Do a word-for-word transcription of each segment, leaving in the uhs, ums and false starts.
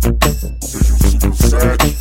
Seja um cinco sete.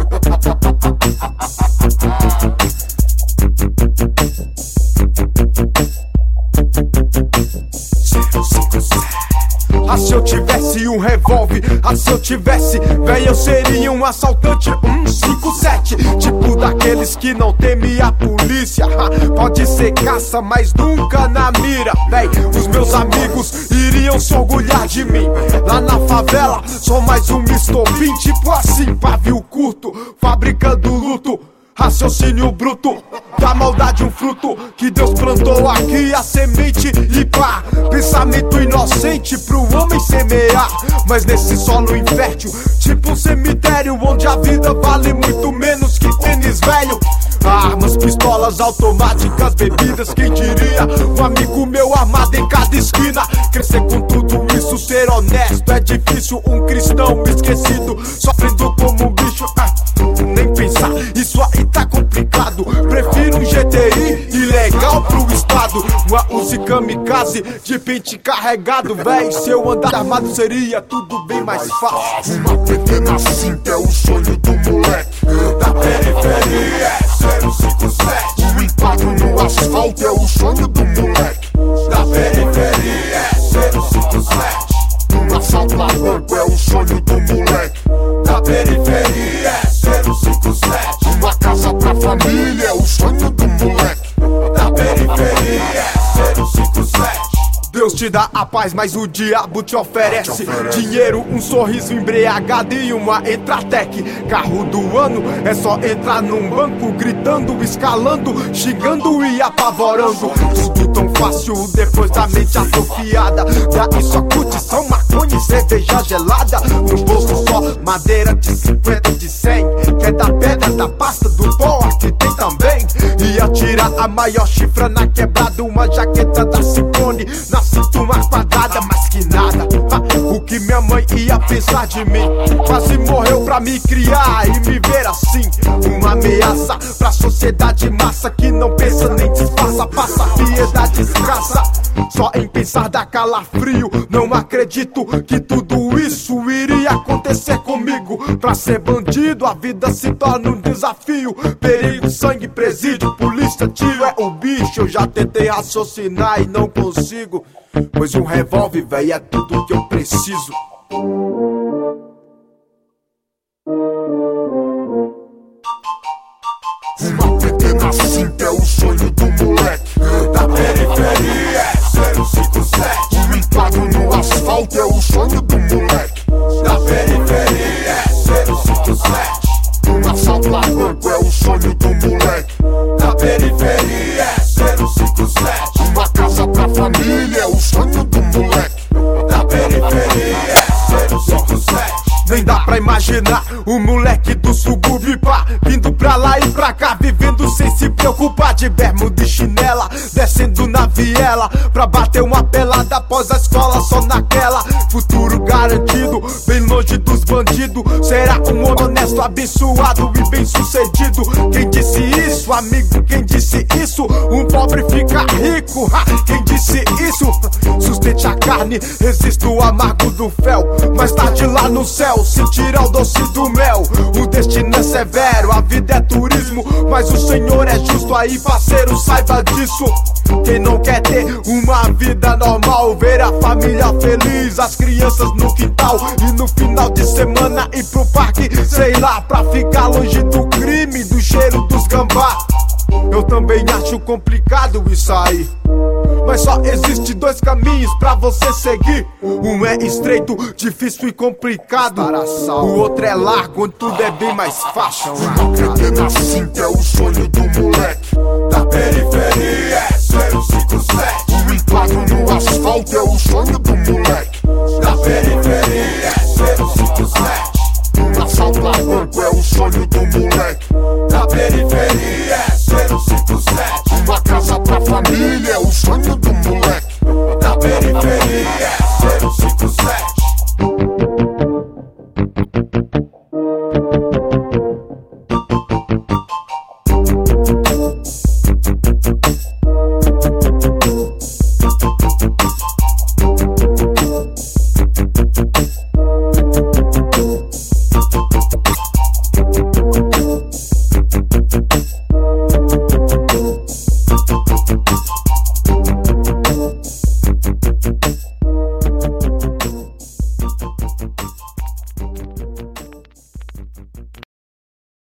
Ah, se eu tivesse um revólver, ah, se eu tivesse, véi, eu seria um assaltante, um cinco sete, tipo daqueles que não temem a polícia. Ah, pode ser caça, mas nunca na mira, véi. Os meus amigos iriam se orgulhar de mim. Lá na favela, sou mais um mister Bean, tipo assim, pavio curto, fabricando luto. Raciocínio bruto, da maldade um fruto que Deus plantou aqui, a semente e pá. Pensamento inocente pro homem semear, mas nesse solo infértil, tipo um cemitério onde a vida vale muito menos que tênis velho. Armas, pistolas automáticas, bebidas, quem diria? Um amigo meu armado em cada esquina. Crescer com tudo isso, ser honesto é difícil. Um cristão esquecido, sofrendo como um bicho. Ah, nem pensar, isso aí tá complicado. Prefiro um G T I ilegal pro estado. Uma Uzi kamikaze de pente carregado, véi. Se eu andar armado seria tudo bem mais fácil. Uma pequena cinta é o sonho do moleque da periferia, é zero cinco sete. Um enquadro no asfalto é o sonho do moleque da periferia, é zero cinco sete. Um assalto a banco é o sonho do moleque da periferia, é zero cinco sete. Uma casa pra família é o sonho do moleque da periferia, é zero cinco sete. Deus te dá a paz, mas o diabo te oferece dinheiro, um sorriso embriagado e uma Entratec. Carro do ano é só entrar num banco, gritando, escalando, xingando e apavorando. Tudo tão fácil depois da mente atrofiada. Daí só curtição, maconha e cerveja gelada. No bolso só madeira de cinquenta, de cem. Quer da pedra, da pasta, do pó, aqui tem também. E atira a maior chifra na quebrada, uma jaqueta da Ciccone na sinto uma quadrada, mais que nada. Ah, o que minha mãe ia pensar de mim? Quase morreu pra me criar e me ver assim. Uma ameaça pra sociedade massa que não pensa nem disfarça, passa piedade escassa. Só em pensar dá calafrio. Não acredito que tudo isso iria acontecer comigo. Pra ser bandido a vida se torna um desafio. Perigo, sangue, presídio, polícia, tiro é o bicho. Eu já tentei raciocinar e não consigo, pois um revólver, véi, é tudo que eu preciso. Uma pequena cinta é o sonho do moleque da periferia, é zero cinco sete. Um enquadro no asfalto é o sonho do moleque da periferia, é zero cinco sete. Um assalto a banco é o sonho do moleque da periferia, é zero cinco sete. Uma casa pra família é o sonho do moleque da periferia, é zero cinco sete. Nem dá pra imaginar o moleque do subúrbio, pá, vindo pra lá e pra cá, vivendo sem se preocupar. De bermuda e chinela, descendo na viela pra bater uma pelada após a escola, só naquela. Futuro garantido, bem longe dos bandidos. Será um homem honesto, abençoado e bem sucedido. Quem disse isso, amigo? Quem disse isso? Um pobre fica rico, ha, quem disse isso? Sustente a carne, resista o amargo do fel. Mais tarde lá no céu sentirá o doce do mel. O destino é severo, a vida é turismo, mas o Senhor é justo, aí parceiro, saiba disso. Quem não quer ter uma vida normal, ver a família feliz, as crianças no quintal e no final de semana ir pro parque, sei lá, pra ficar longe do crime, do cheiro dos gambá. Eu também acho complicado isso aí, mas só existe dois caminhos pra você seguir. Um é estreito, difícil e complicado. O outro é largo, onde tudo é bem mais fácil. Uma pequena cinta é o sonho do moleque da periferia, é zero cinco sete. Um enquadro no asfalto é o sonho do moleque